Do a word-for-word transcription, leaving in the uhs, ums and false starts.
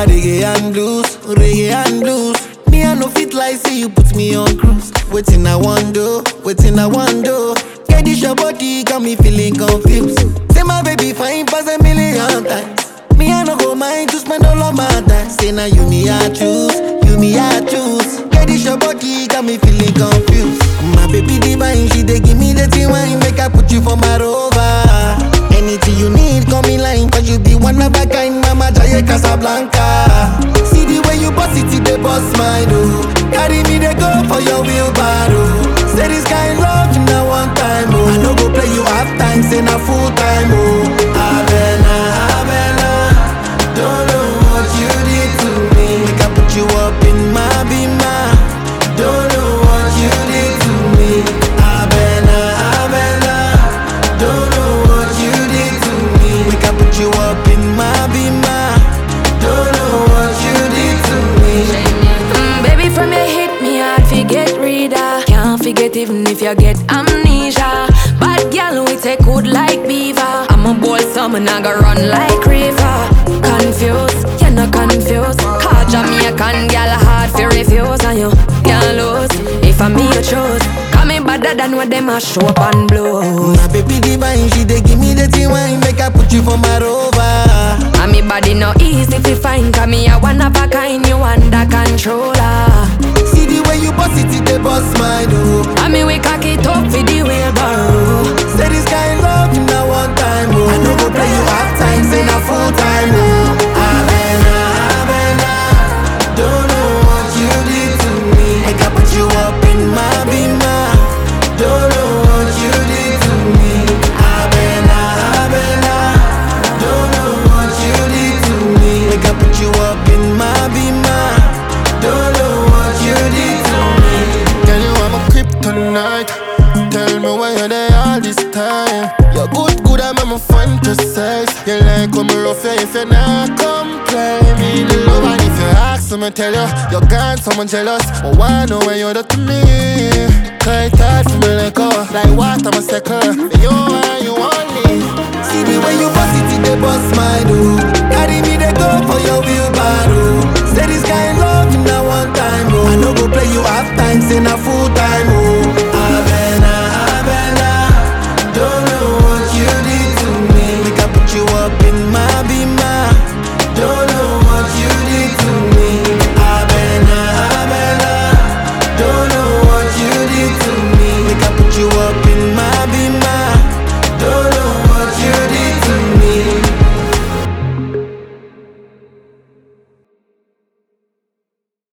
a reggae and blues, reggae and blues. Me I no fit like say you put me on cruise. Waiting I want do, waiting I want do. Get this your body got me feeling confused. Say my baby fine pass a million times. Me I no go mind to spend all of my time. Say now you me I choose, you me I choose. Get this your body got me feeling confused. My baby divine, she dey give me the tea wine, make I put you for my rover. Anything you need, call me line, cause you be one of a kind, Mama Jaya Casablanca. See the way you boss it, they boss mine, oh. Carry me, they go for your wheelbarrow. Say this kind love, you know one time, oh. I no go play you half time, say na full time, oh. Avena, Avena, don't know what you did to me. Make I put you up in my bima. Don't know what you did to me. Avena, Avena, don't know what you did to me. Make I put you up in my bima. Don't know what you did to me. Mm, baby, from your hit me hard, forget reader. Can't forget even if you get amnesia. Bad girl, we take good like beaver. I'm a bold summer, I go run like river. Confused, you're not confused. Call Jamaican girl hard for refuse, and you can't lose. If I'm me, you choose. Call me better than what them a show up and blow. My baby divine, she dey give me the tea wine, make I put you for my rover. And me body no easy to find, cause me a one of a kind, you under controller. See the way you boss it, it dey boss my door. And me we cock it up for the wheelbarrow. Say this kind love, you know one time, oh. I no go play you half time, say na full time, oh. Avena, Avena, don't know what you did to me. Make I put you up in my bima. Don't know what you did to me. Avena, Avena, don't know what you did to me. Make I put you up in my bima. Don't know what you did to me. Tell you I'm a kryptonite. Tell me why you're there all this time. You're good, good, I'm a fantasize. You like when me rough you if you not come play me the love. And if you ask me, tell you you're gone, someone jealous. But why know when you're there to me? Tight, tight for me like oh, like water, I'm a second. You and you only. See the way you boss it, it dey boss my door. Carry me, they go for your wheelbarrow. Say this kind love, you know one time, oh. I no go play you half time, say na full time, oh.